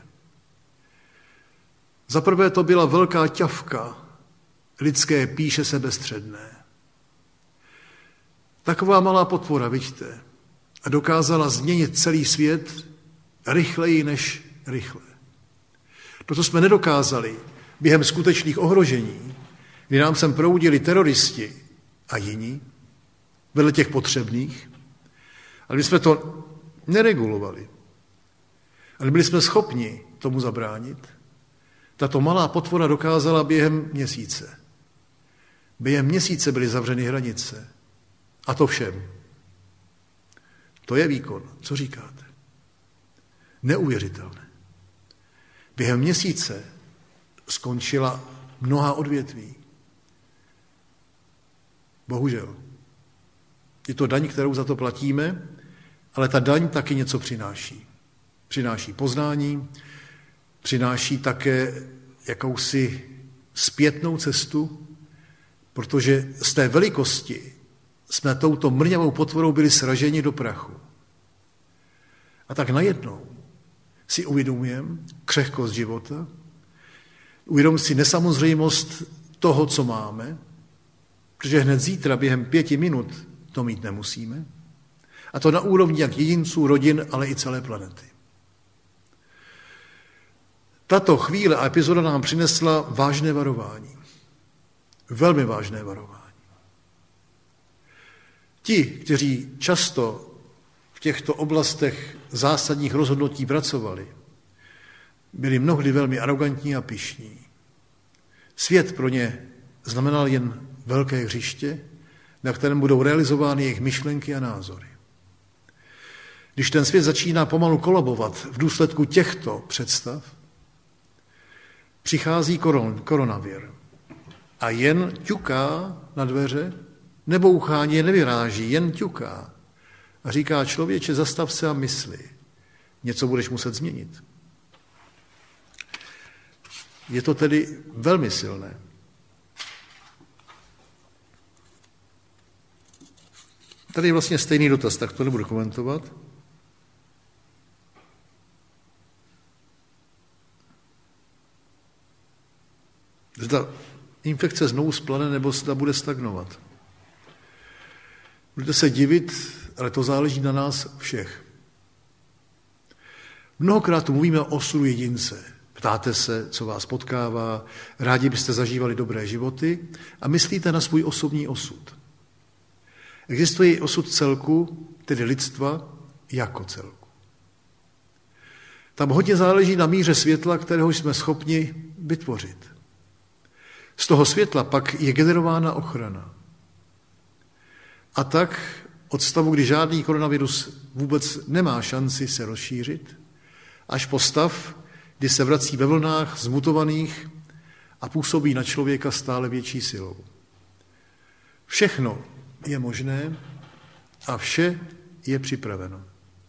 Za prvé to byla velká ťavka lidské píše sebestředné. Taková malá potvora, vidíte, a dokázala změnit celý svět rychleji než rychle. To, co jsme nedokázali během skutečných ohrožení, kdy nám sem proudili teroristi a jiní, vedle těch potřebných, ale my jsme to neregulovali. Ale byli jsme schopni tomu zabránit. Tato malá potvora dokázala během měsíce. Během měsíce byly zavřeny hranice. A to všem. To je výkon. Co říkáte? Neuvěřitelné. Během měsíce skončila mnoha odvětví. Bohužel. Je to daň, kterou za to platíme, ale ta daň taky něco přináší. Přináší poznání, přináší také jakousi zpětnou cestu, protože z té velikosti jsme touto mrňavou potvorou byli sraženi do prachu. A tak najednou si uvědomujeme křehkost života, uvědomujeme si nesamozřejmost toho, co máme, protože hned zítra během 5 minut to mít nemusíme. A to na úrovni jak jedinců, rodin, ale i celé planety. Tato chvíle a epizoda nám přinesla vážné varování. Velmi vážné varování. Ti, kteří často v těchto oblastech zásadních rozhodnutí pracovali, byli mnohdy velmi arrogantní a pyšní. Svět pro ně znamenal jen velké hřiště, na kterém budou realizovány jejich myšlenky a názory. Když ten svět začíná pomalu kolabovat v důsledku těchto představ, přichází koronavir a jen ťuká na dveře, nebouchání, nevyráží, jen ťuká a říká: člověče, zastav se a mysli, něco budeš muset změnit. Je to tedy velmi silné. Tady je vlastně stejný dotaz, tak to nebudu komentovat. Zda infekce znovu splane, nebo zda bude stagnovat. Budete se divit, ale to záleží na nás všech. Mnohokrát tu mluvíme o osudu jedince. Ptáte se, co vás potkává, rádi byste zažívali dobré životy a myslíte na svůj osobní osud. Existuje i osud celku, tedy lidstva jako celku. Tam hodně záleží na míře světla, kterého jsme schopni vytvořit. Z toho světla pak je generována ochrana. A tak od stavu, kdy žádný koronavirus vůbec nemá šanci se rozšířit, až po stav, kdy se vrací ve vlnách zmutovaných a působí na člověka stále větší silou. Všechno je možné a vše je připraveno.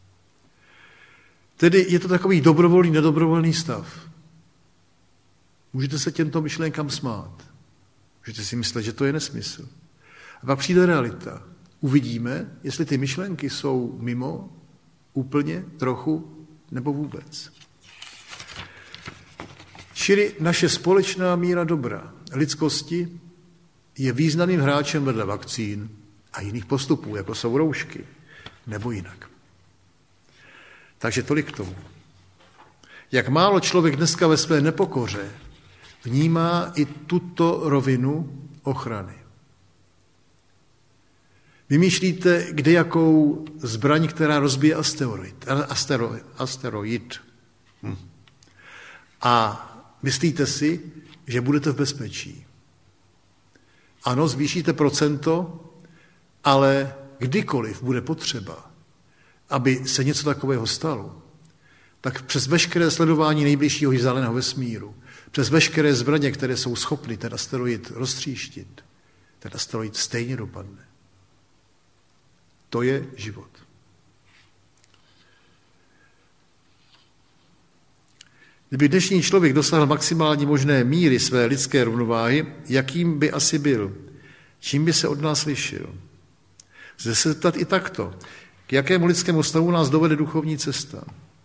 Tedy je to takový dobrovolný, nedobrovolný stav. Můžete se těmto myšlenkám smát. Můžete si myslet, že to je nesmysl. A pak přijde realita. Uvidíme, jestli ty myšlenky jsou mimo, úplně, trochu, nebo vůbec. Čili naše společná míra dobra lidskosti je významným hráčem vedle vakcín a jiných postupů, jako jsou roušky, nebo jinak. Takže tolik k tomu. Jak málo člověk dneska ve své nepokoře vnímá i tuto rovinu ochrany. Vymýšlíte kdejakou zbraň, která rozbije asteroid. A myslíte si, že budete v bezpečí. Ano, zvýšíte procento, ale kdykoliv bude potřeba, aby se něco takového stalo, tak přes veškeré sledování nejbližšího vzdáleného vesmíru, přes veškeré zbraně, které jsou schopny ten asteroid roztříštit, ten asteroid stejně dopadne. To je život. Kdyby dnešní člověk dosáhl maximální možné míry své lidské rovnováhy, jakým by asi byl? Čím by se od nás lišil? Lze se zeptat i takto. K jakému lidskému stavu nás dovede duchovní cesta?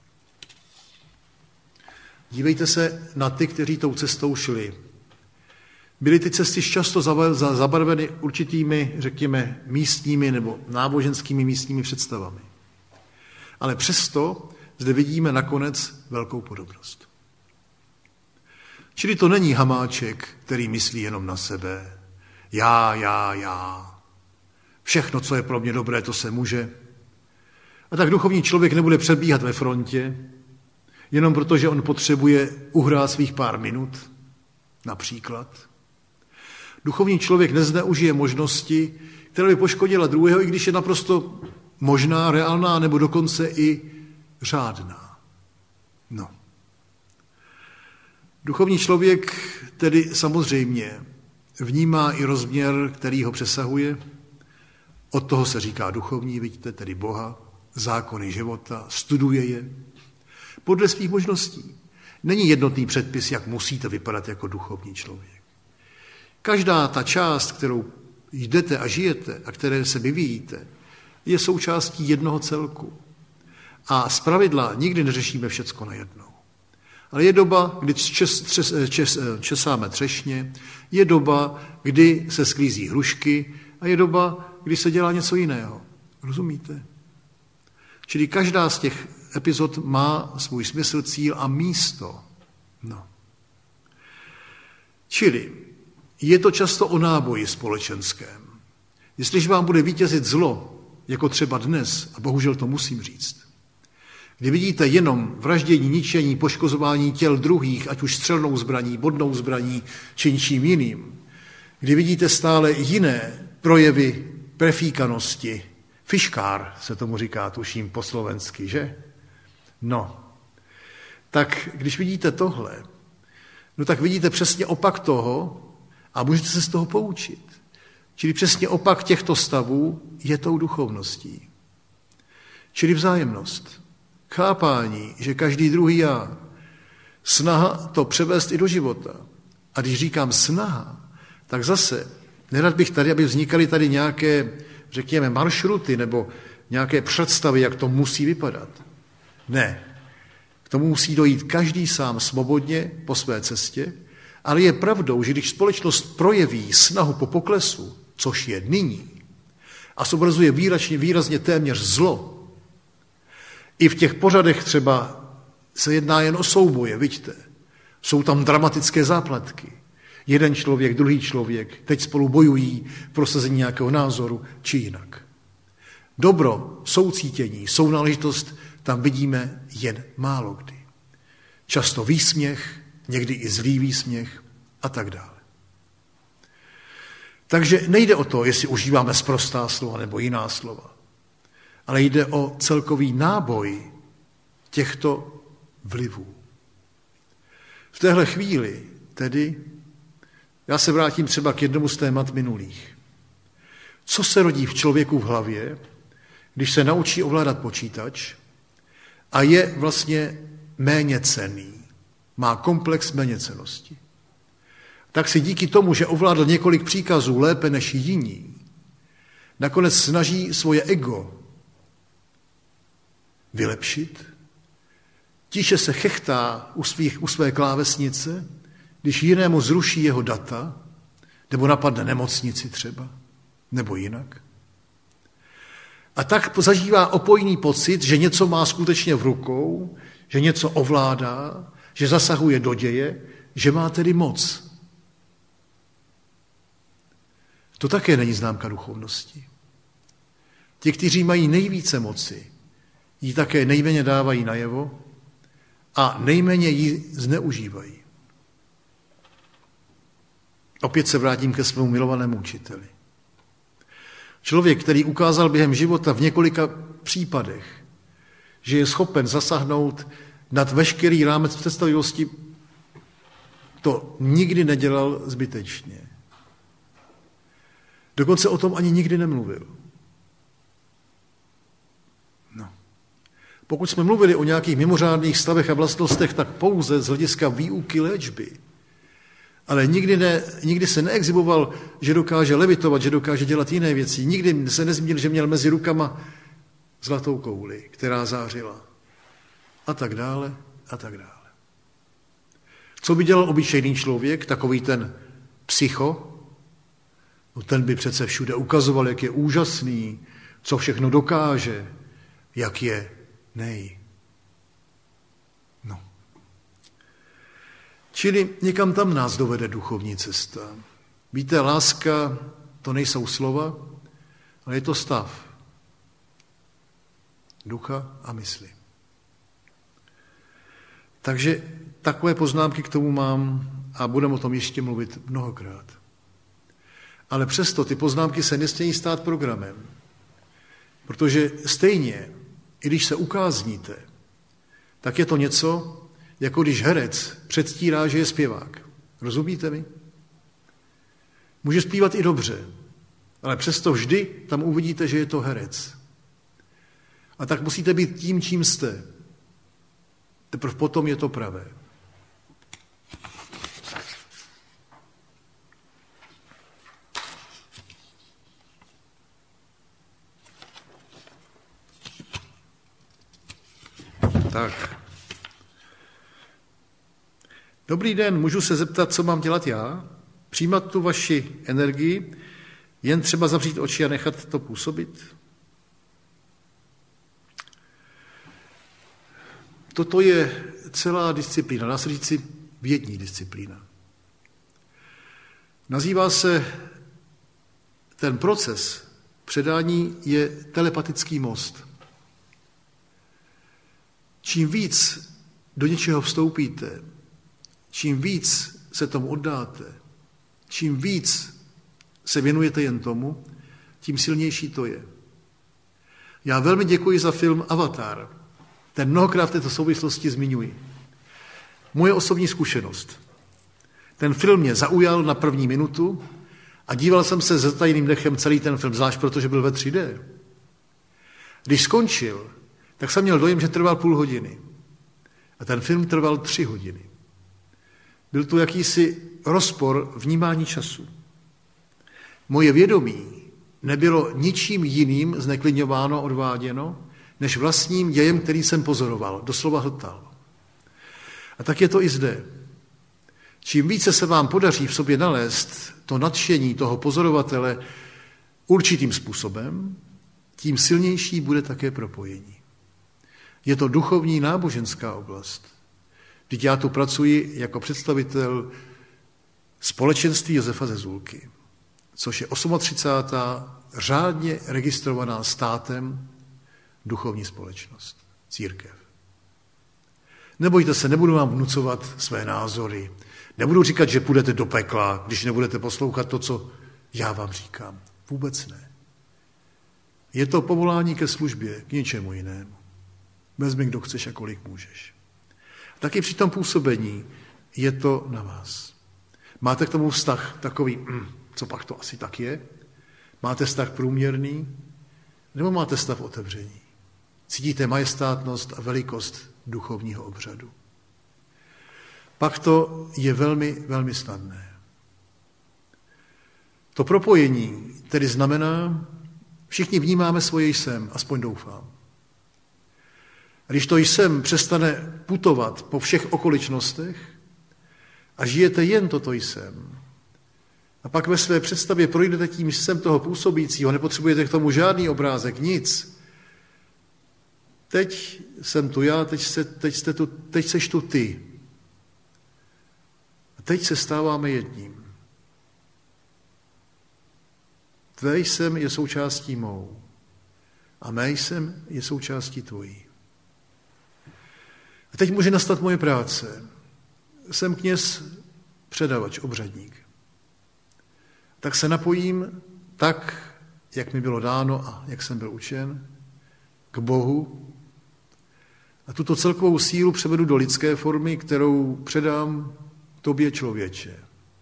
Dívejte se na ty, kteří tou cestou šli. Byly ty cesty často zabarveny určitými, řekněme, místními nebo náboženskými místními představami. Ale přesto zde vidíme nakonec velkou podobnost. Čili to není Hamáček, který myslí jenom na sebe. Já. Všechno, co je pro mě dobré, to se může. A tak duchovní člověk nebude přebíhat ve frontě, jenom protože on potřebuje uhrát svých pár minut, například. Duchovní člověk nezneužije možnosti, která by poškodila druhého, i když je naprosto možná, reálná, nebo dokonce i řádná. No. Duchovní člověk tedy samozřejmě vnímá i rozměr, který ho přesahuje. Od toho se říká duchovní, vidíte, tedy Boha, zákony života, studuje je podle svých možností. Není jednotný předpis, jak musíte vypadat jako duchovní člověk. Každá ta část, kterou jdete a žijete a které se vyvíjíte, je součástí jednoho celku. A zpravidla nikdy neřešíme všecko najednou. Ale je doba, kdy česáme třešně, je doba, kdy se sklízí hrušky a je doba, kdy se dělá něco jiného. Rozumíte? Čili každá z těch epizod má svůj smysl, cíl a místo. No. Čili je to často o náboji společenském. Jestliže vám bude vítězit zlo, jako třeba dnes, a bohužel to musím říct, kdy vidíte jenom vraždění, ničení, poškozování těl druhých, ať už střelnou zbraní, bodnou zbraní, či ničím jiným, kdy vidíte stále jiné projevy prefíkanosti, fiškár se tomu říká, tuším po slovensky, že? No, tak když vidíte tohle, no tak vidíte přesně opak toho a můžete se z toho poučit. Čili přesně opak těchto stavů je tou duchovností. Čili vzájemnost. Chápání, že každý druhý já. Snaha to převést i do života. A když říkám snaha, tak zase nerad bych tady, aby vznikaly tady nějaké, řekněme, maršruty nebo nějaké představy, jak to musí vypadat. Ne. K tomu musí dojít každý sám svobodně po své cestě, ale je pravdou, že když společnost projeví snahu po poklesu, což je nyní, a zobrazuje výrazně téměř zlo, i v těch pořadech třeba se jedná jen o souboje, vidíte. Jsou tam dramatické zápletky. Jeden člověk, druhý člověk, teď spolu bojují prosazení nějakého názoru, či jinak. Dobro, soucítění, sounáležitost tam vidíme jen málo kdy. Často výsměch, někdy i zlý výsměch a tak dále. Takže nejde o to, jestli užíváme sprostá slova nebo jiná slova. ale jde o celkový náboj těchto vlivů. V téhle chvíli tedy, já se vrátím třeba k jednomu z témat minulých. Co se rodí v člověku v hlavě, když se naučí ovládat počítač a je vlastně méněcenný, má komplex méněcennosti? Tak si díky tomu, že ovládl několik příkazů lépe než jiní, nakonec snaží svoje ego vylepšit, tiše se chechtá u své klávesnice, když jinému zruší jeho data, nebo napadne nemocnici třeba, nebo jinak. A tak zažívá opojný pocit, že něco má skutečně v rukou, že něco ovládá, že zasahuje do děje, že má tedy moc. To také není známka duchovnosti. Ti, kteří mají nejvíce moci, ji také nejméně dávají najevo a nejméně ji zneužívají. Opět se vrátím ke svému milovanému učiteli. Člověk, který ukázal během života v několika případech, že je schopen zasáhnout nad veškerý rámec představivosti, to nikdy nedělal zbytečně. Dokonce o tom ani nikdy nemluvil. No. Pokud jsme mluvili o nějakých mimořádných stavech a vlastnostech, tak pouze z hlediska výuky léčby. Ale nikdy se neexiboval, že dokáže levitovat, že dokáže dělat jiné věci. Nikdy se nezmínil, že měl mezi rukama zlatou kouli, která zářila. A tak dále, a tak dále. Co by dělal obyčejný člověk, takový ten psycho? No ten by přece všude ukazoval, jak je úžasný, co všechno dokáže, jak je nej. No. Čili někam tam nás dovede duchovní cesta. Víte, láska, to nejsou slova, ale je to stav ducha a mysli. Takže takové poznámky k tomu mám a budeme o tom ještě mluvit mnohokrát. Ale přesto ty poznámky se nesmějí stát programem, protože stejně, i když se ukázníte, tak je to něco, jako když herec předstírá, že je zpěvák. Rozumíte mi? Může zpívat i dobře, ale přesto vždy tam uvidíte, že je to herec. A tak musíte být tím, čím jste. Teprve potom je to pravé. Tak. Dobrý den, můžu se zeptat, co mám dělat já? Přijímat tu vaši energii, jen třeba zavřít oči a nechat to působit? Toto je celá disciplína, dá se říci vědní disciplína. Nazývá se, ten proces předání je telepatický most. Čím víc do něčeho vstoupíte, čím víc se tomu oddáte, čím víc se věnujete jen tomu, tím silnější to je. Já velmi děkuji za film Avatar. Ten mnohokrát v této souvislosti zmiňuji. Moje osobní zkušenost. Ten film mě zaujal na první minutu a díval jsem se s zatajným dechem celý ten film, zvlášť protože byl ve 3D. Když skončil, tak jsem měl dojem, že trval půl hodiny. A ten film trval 3 hodiny. Byl to jakýsi rozpor vnímání času. Moje vědomí nebylo ničím jiným zneklidňováno, odváděno, než vlastním dějem, který jsem pozoroval, doslova hltal. A tak je to i zde. Čím více se vám podaří v sobě nalézt to nadšení toho pozorovatele určitým způsobem, tím silnější bude také propojení. Je to duchovní náboženská oblast. Vždyť já tu pracuji jako představitel společenství Josefa ze Zulky, což je 38. řádně registrovaná státem duchovní společnost, církev. Nebojte se, nebudu vám vnucovat své názory, nebudu říkat, že půjdete do pekla, když nebudete poslouchat to, co já vám říkám. Vůbec ne. Je to povolání ke službě, k něčemu jinému. Vezmi, kdo chceš a kolik můžeš. Taky při tom působení je to na vás. Máte k tomu vztah takový, co pak to asi tak je? Máte vztah průměrný? Nebo máte stav otevření? Cítíte majestátnost a velikost duchovního obřadu? Pak to je velmi, velmi snadné. To propojení tedy znamená, všichni vnímáme svoje jsem, aspoň doufám. A když to jsem přestane putovat po všech okoličnostech a žijete jen toto jsem, a pak ve své představě projdete tím jsem toho působícího, nepotřebujete k tomu žádný obrázek, nic. Teď jsem tu já, teď seš tu ty. A teď se stáváme jedním. Tvé jsem je součástí mou a mé jsem je součástí tvojí. A teď může nastat moje práce. Jsem kněz, předavač, obřadník. Tak se napojím tak, jak mi bylo dáno a jak jsem byl učen, k Bohu a tuto celkovou sílu převedu do lidské formy, kterou předám tobě, člověče.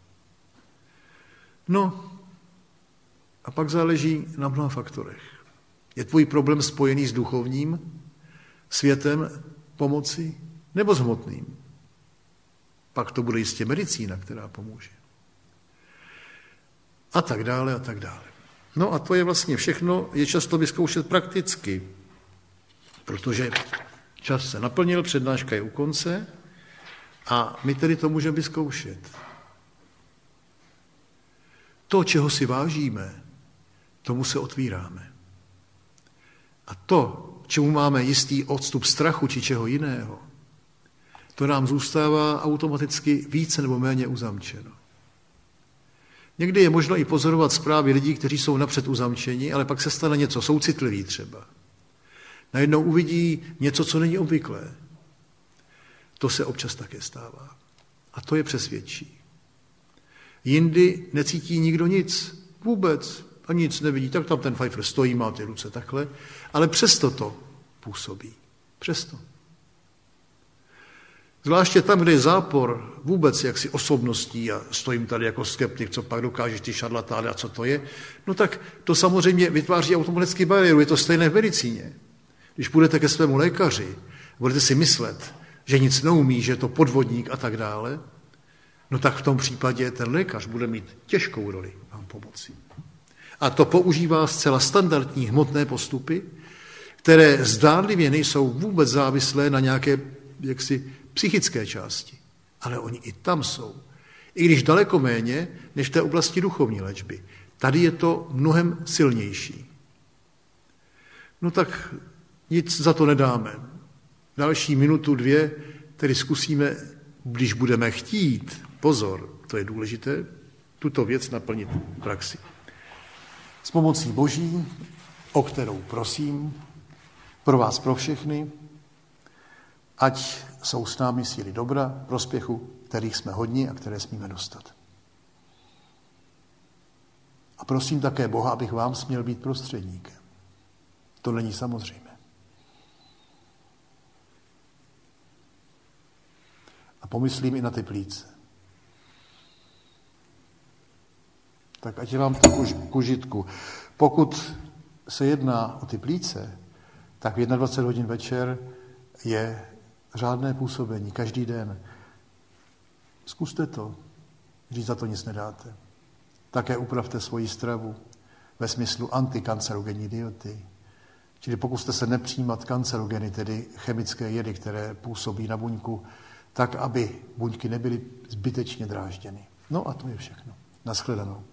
No, a pak záleží na mnoha faktorech. Je tvůj problém spojený s duchovním světem pomoci nebo s hmotným? Pak to bude jistě medicína, která pomůže. A tak dále, a tak dále. No a to je vlastně všechno, je často vyzkoušet prakticky, protože čas se naplnil, přednáška je u konce a my tedy to můžeme vyzkoušet. To, čeho si vážíme, tomu se otvíráme. A to, čemu máme jistý odstup strachu či čeho jiného, to nám zůstává automaticky více nebo méně uzamčeno. Někdy je možno i pozorovat zprávy lidí, kteří jsou napřed uzamčeni, ale pak se stane něco, jsou citliví třeba. Najednou uvidí něco, co není obvyklé. To se občas také stává. A to je přesvědčí. Jindy necítí nikdo nic, vůbec, a nic nevidí. Tak tam ten Pfeiffer stojí, má ty ruce takhle, ale přesto to působí. Přesto. Zvláště tam, kde je zápor vůbec jaksi osobností a stojím tady jako skeptik, co pak dokážeš ty šarlatány a co to je, no tak to samozřejmě vytváří automaticky bariéru. Je to stejné v medicíně. Když půjdete ke svému lékaři, budete si myslet, že nic neumí, že je to podvodník a tak dále, no tak v tom případě ten lékař bude mít těžkou roli vám pomoci. A to používá zcela standardní hmotné postupy, které zdánlivě nejsou vůbec závislé na nějaké jaksi psychické části. Ale oni i tam jsou. I když daleko méně, než v té oblasti duchovní léčby. Tady je to mnohem silnější. No tak nic za to nedáme. Další minutu, 2, tedy zkusíme, když budeme chtít, pozor, to je důležité, tuto věc naplnit v praxi. S pomocí Boží, o kterou prosím, pro vás, pro všechny, ať jsou s námi síly dobra, prospěchu, kterých jsme hodni a které smíme dostat. A prosím také Boha, abych vám směl být prostředníkem. To není samozřejmé. A pomyslím i na ty plíce. Tak ať je vám to k užitku. Pokud se jedná o ty plíce, tak v 21 hodin večer je řádné působení, každý den. Zkuste to, když za to nic nedáte. Také upravte svoji stravu ve smyslu antikancerogenní diety. Čili pokuste se nepřijímat kancerogeny, tedy chemické jedy, které působí na buňku, tak, aby buňky nebyly zbytečně drážděny. No a to je všechno. Naschledanou.